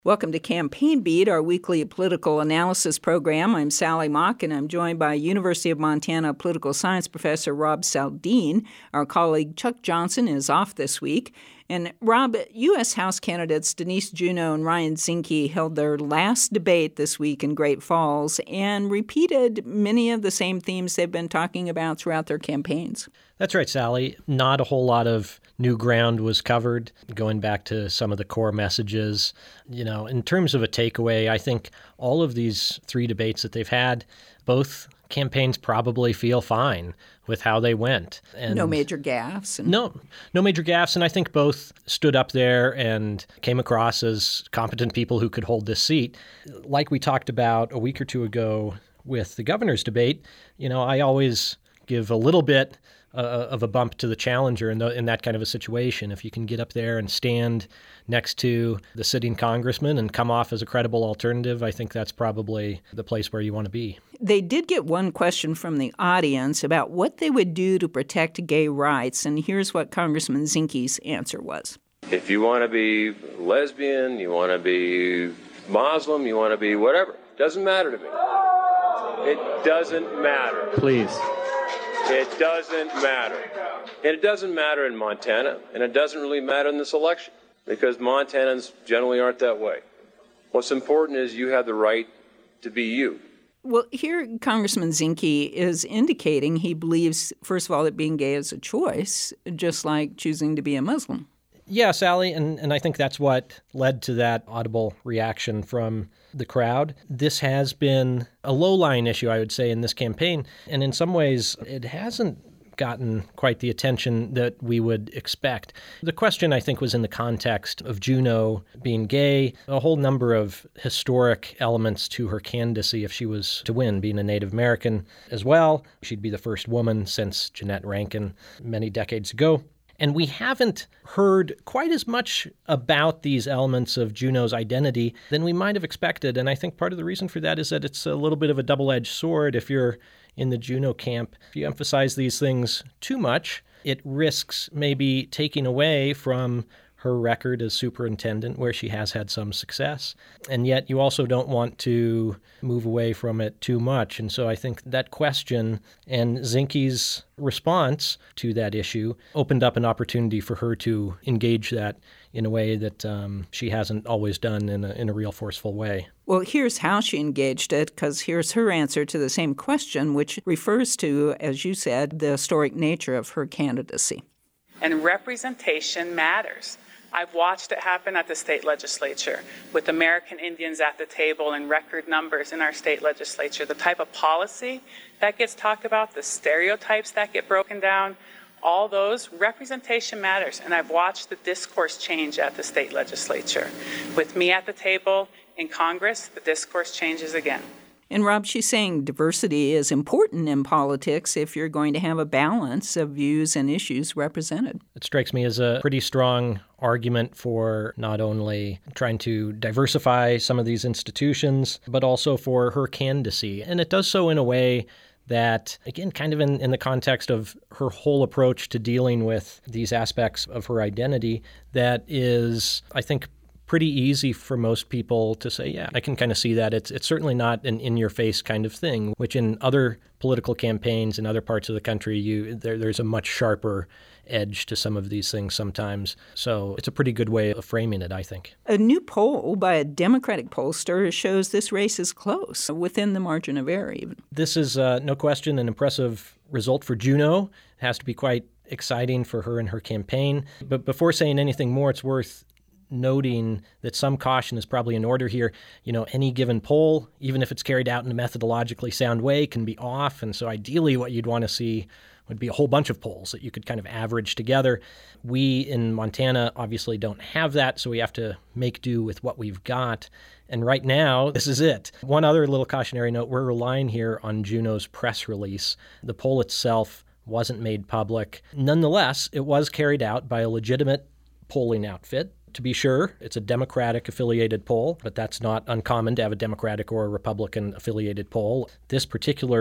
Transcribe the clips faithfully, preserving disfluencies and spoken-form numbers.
Welcome to Campaign Beat, our weekly political analysis program. I'm Sally Mock, and I'm joined by University of Montana political science professor Rob Saldin. Our colleague Chuck Johnson is off this week. And Rob, U S House candidates Denise Juneau and Ryan Zinke held their last debate this week in Great Falls and repeated many of the same themes they've been talking about throughout their campaigns. That's right, Sally. Not a whole lot of new ground was covered, going back to some of the core messages. You know, in terms of a takeaway, I think all of these three debates that they've had, both campaigns probably feel fine with how they went. And no major gaffes. And- no, no major gaffes. And I think both stood up there and came across as competent people who could hold this seat. Like we talked about a week or two ago with the governor's debate, you know, I always give a little bit Uh, of a bump to the challenger in, the, in that kind of a situation. If you can get up there and stand next to the sitting congressman and come off as a credible alternative, I think that's probably the place where you want to be. They did get one question from the audience about what they would do to protect gay rights, and here's what Congressman Zinke's answer was. If you want to be lesbian, you want to be Muslim, you want to be whatever, doesn't matter to me. It doesn't matter. Please. It doesn't matter. And it doesn't matter in Montana, and it doesn't really matter in this election, because Montanans generally aren't that way. What's important is you have the right to be you. Well, here Congressman Zinke is indicating he believes, first of all, that being gay is a choice, just like choosing to be a Muslim. Yeah, Sally, and, and I think that's what led to that audible reaction from the crowd. This has been a low-lying issue, I would say, in this campaign, and in some ways it hasn't gotten quite the attention that we would expect. The question, I think, was in the context of Juneau being gay, a whole number of historic elements to her candidacy if she was to win, being a Native American as well. She'd be the first woman since Jeannette Rankin many decades ago. And we haven't heard quite as much about these elements of Juneau's identity than we might have expected. And I think part of the reason for that is that it's a little bit of a double-edged sword. If you're in the Juneau camp, if you emphasize these things too much, it risks maybe taking away from her record as superintendent, where she has had some success. And yet you also don't want to move away from it too much. And so I think that question and Zinke's response to that issue opened up an opportunity for her to engage that in a way that um, she hasn't always done in a, in a real forceful way. Well, here's how she engaged it, because here's her answer to the same question, which refers to, as you said, the historic nature of her candidacy. And representation matters. I've watched it happen at the state legislature with American Indians at the table in record numbers in our state legislature. The type of policy that gets talked about, the stereotypes that get broken down, all those, representation matters. And I've watched the discourse change at the state legislature. With me at the table in Congress, the discourse changes again. And Rob, she's saying diversity is important in politics if you're going to have a balance of views and issues represented. It strikes me as a pretty strong argument for not only trying to diversify some of these institutions, but also for her candidacy. And it does so in a way that, again, kind of in, in the context of her whole approach to dealing with these aspects of her identity, that is, I think, pretty easy for most people to say, yeah, I can kind of see that. It's it's certainly not an in-your-face kind of thing, which in other political campaigns in other parts of the country, you there, there's a much sharper edge to some of these things sometimes. So it's a pretty good way of framing it, I think. A new poll by a Democratic pollster shows this race is close, within the margin of error even. This is, uh, no question, an impressive result for Juneau. It has to be quite exciting for her and her campaign. But before saying anything more, it's worth noting that some caution is probably in order here. You know, any given poll, even if it's carried out in a methodologically sound way, can be off. And so ideally what you'd want to see would be a whole bunch of polls that you could kind of average together. We in Montana obviously don't have that, so we have to make do with what we've got. And right now, this is it. One other little cautionary note, we're relying here on Juneau's press release. The poll itself wasn't made public. Nonetheless, it was carried out by a legitimate polling outfit. To be sure, it's a Democratic-affiliated poll, but that's not uncommon to have a Democratic or a Republican-affiliated poll. This particular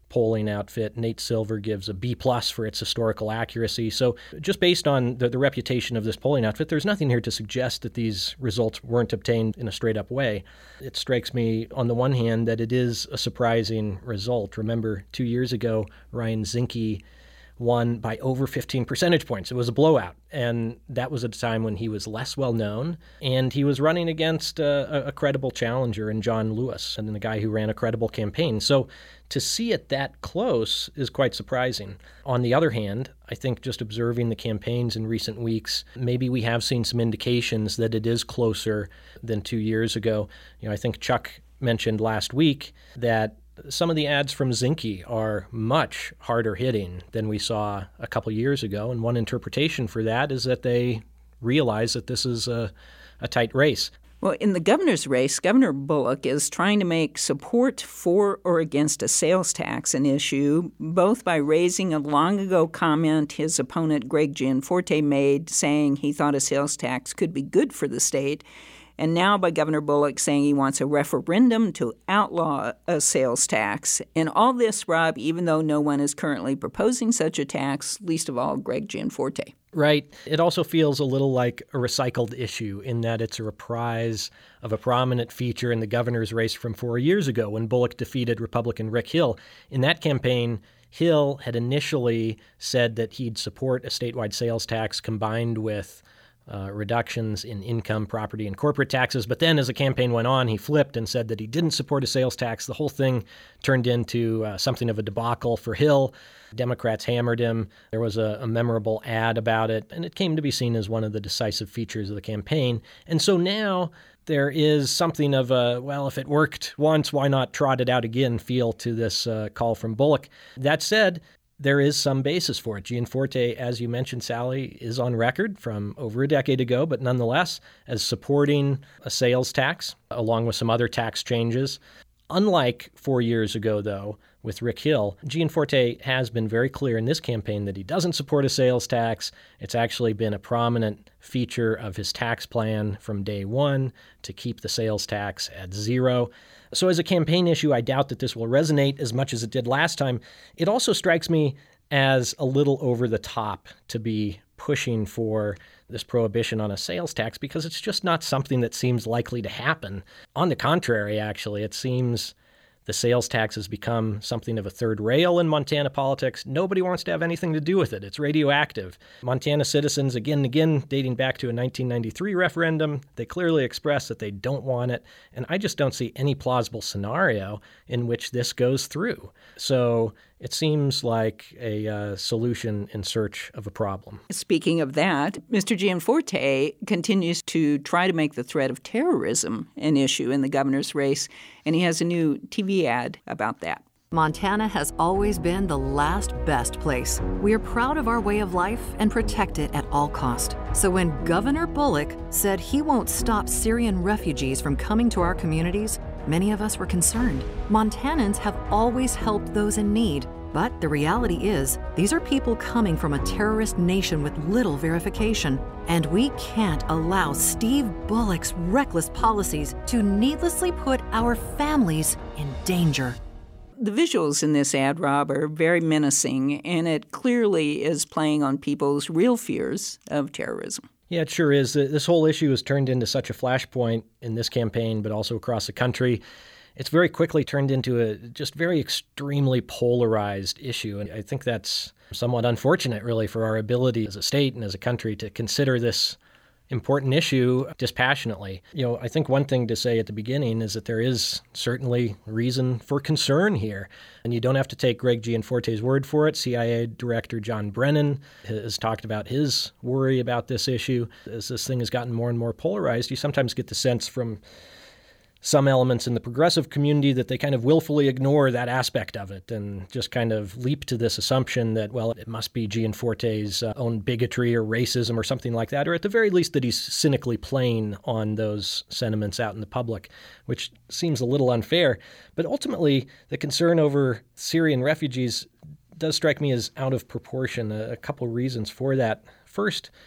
polling outfit. Nate Silver gives a B plus for its historical accuracy. So just based on the, the reputation of this polling outfit, there's nothing here to suggest that these results weren't obtained in a straight-up way. It strikes me, on the one hand, that it is a surprising result. Remember, two years ago, Ryan Zinke won by over fifteen percentage points. It was a blowout, and that was at a time when he was less well-known, and he was running against a, a credible challenger in John Lewis, and the guy who ran a credible campaign. So to see it that close is quite surprising. On the other hand, I think just observing the campaigns in recent weeks, maybe we have seen some indications that it is closer than two years ago. You know, I think Chuck mentioned last week that some of the ads from Zinke are much harder hitting than we saw a couple years ago. And one interpretation for that is that they realize that this is a, a tight race. Well, in the governor's race, Governor Bullock is trying to make support for or against a sales tax an issue, both by raising a long-ago comment his opponent Greg Gianforte made, saying he thought a sales tax could be good for the state, and now by Governor Bullock saying he wants a referendum to outlaw a sales tax. And all this, Rob, even though no one is currently proposing such a tax, least of all Greg Gianforte. Right. It also feels a little like a recycled issue in that it's a reprise of a prominent feature in the governor's race from four years ago when Bullock defeated Republican Rick Hill. In that campaign, Hill had initially said that he'd support a statewide sales tax combined with Uh, reductions in income, property, and corporate taxes. But then as the campaign went on, he flipped and said that he didn't support a sales tax. The whole thing turned into uh, something of a debacle for Hill. Democrats hammered him. There was a, a memorable ad about it, and it came to be seen as one of the decisive features of the campaign. And so now there is something of a, well, if it worked once, why not trot it out again feel to this uh, call from Bullock. That said, there is some basis for it. Gianforte, as you mentioned, Sally, is on record from over a decade ago, but nonetheless as supporting a sales tax along with some other tax changes. Unlike four years ago, though, with Rick Hill, Gianforte has been very clear in this campaign that he doesn't support a sales tax. It's actually been a prominent feature of his tax plan from day one to keep the sales tax at zero. So as a campaign issue, I doubt that this will resonate as much as it did last time. It also strikes me as a little over the top to be pushing for this prohibition on a sales tax because it's just not something that seems likely to happen. On the contrary, actually, it seems the sales tax has become something of a third rail in Montana politics. Nobody wants to have anything to do with it. It's radioactive. Montana citizens, again and again, dating back to a nineteen ninety-three referendum, they clearly express that they don't want it. And I just don't see any plausible scenario in which this goes through. So it seems like a uh, solution in search of a problem. Speaking of that, Mister Gianforte continues to try to make the threat of terrorism an issue in the governor's race, and he has a new T V ad about that. Montana has always been the last best place. We are proud of our way of life and protect it at all cost. So when Governor Bullock said he won't stop Syrian refugees from coming to our communities, many of us were concerned. Montanans have always helped those in need. But the reality is, these are people coming from a terrorist nation with little verification. And we can't allow Steve Bullock's reckless policies to needlessly put our families in danger. The visuals in this ad, Rob, are very menacing, and it clearly is playing on people's real fears of terrorism. Yeah, it sure is. This whole issue has turned into such a flashpoint in this campaign, but also across the country. It's very quickly turned into a just very extremely polarized issue. And I think that's somewhat unfortunate, really, for our ability as a state and as a country to consider this important issue dispassionately. You know, I think one thing to say at the beginning is that there is certainly reason for concern here. And you don't have to take Greg Gianforte's word for it. C I A Director John Brennan has talked about his worry about this issue. As this thing has gotten more and more polarized, you sometimes get the sense from some elements in the progressive community that they kind of willfully ignore that aspect of it and just kind of leap to this assumption that, well, it must be Gianforte's uh, own bigotry or racism or something like that, or at the very least that he's cynically playing on those sentiments out in the public, which seems a little unfair. But ultimately, the concern over Syrian refugees does strike me as out of proportion. A, a couple reasons for that. First,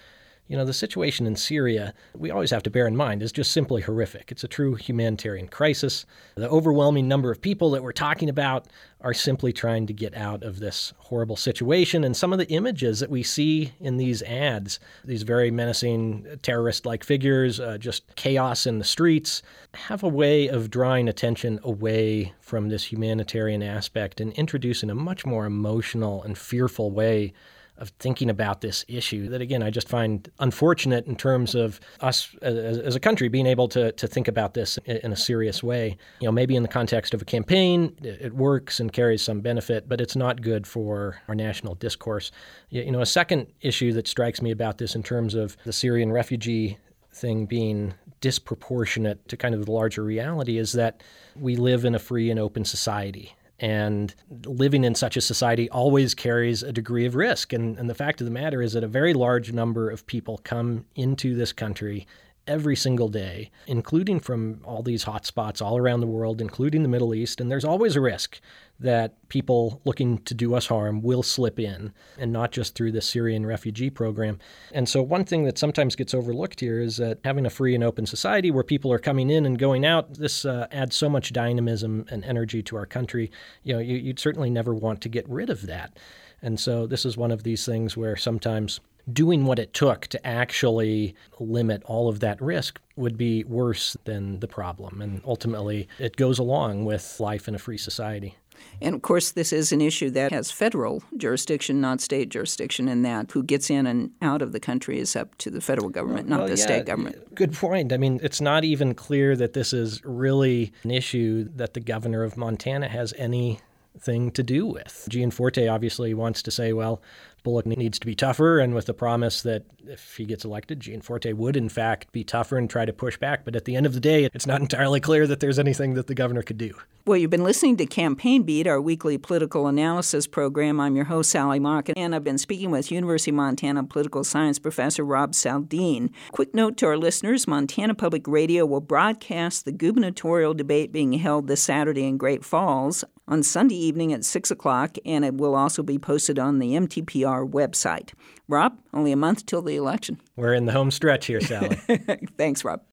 You know, the situation in Syria, we always have to bear in mind, is just simply horrific. It's a true humanitarian crisis. The overwhelming number of people that we're talking about are simply trying to get out of this horrible situation. And some of the images that we see in these ads, these very menacing terrorist-like figures, uh, just chaos in the streets, have a way of drawing attention away from this humanitarian aspect and introducing a much more emotional and fearful way of thinking about this issue that, again, I just find unfortunate in terms of us as, as a country being able to to think about this in, in a serious way. You know, maybe in the context of a campaign, it, it works and carries some benefit, but it's not good for our national discourse. You, you know, a second issue that strikes me about this in terms of the Syrian refugee thing being disproportionate to kind of the larger reality is that we live in a free and open society. And living in such a society always carries a degree of risk. And, and the fact of the matter is that a very large number of people come into this country every single day, including from all these hotspots all around the world, including the Middle East. And there's always a risk that people looking to do us harm will slip in, and not just through the Syrian refugee program. And so one thing that sometimes gets overlooked here is that having a free and open society where people are coming in and going out, this uh, adds so much dynamism and energy to our country. You know, you, you'd certainly never want to get rid of that. And so this is one of these things where sometimes doing what it took to actually limit all of that risk would be worse than the problem. And ultimately, it goes along with life in a free society. And, of course, this is an issue that has federal jurisdiction, not state jurisdiction, and that who gets in and out of the country is up to the federal government, not well, the yeah, state government. Good point. I mean, it's not even clear that this is really an issue that the governor of Montana has anything to do with. Gianforte obviously wants to say, well, Bullock needs to be tougher, and with the promise that if he gets elected, Gianforte would, in fact, be tougher and try to push back. But at the end of the day, it's not entirely clear that there's anything that the governor could do. Well, you've been listening to Campaign Beat, our weekly political analysis program. I'm your host, Sally Mock, and I've been speaking with University of Montana political science professor Rob Saldin. Quick note to our listeners, Montana Public Radio will broadcast the gubernatorial debate being held this Saturday in Great Falls on Sunday evening at six o'clock, and it will also be posted on the M T P R website. Rob, only a month till the election. We're in the home stretch here, Sally. Thanks, Rob.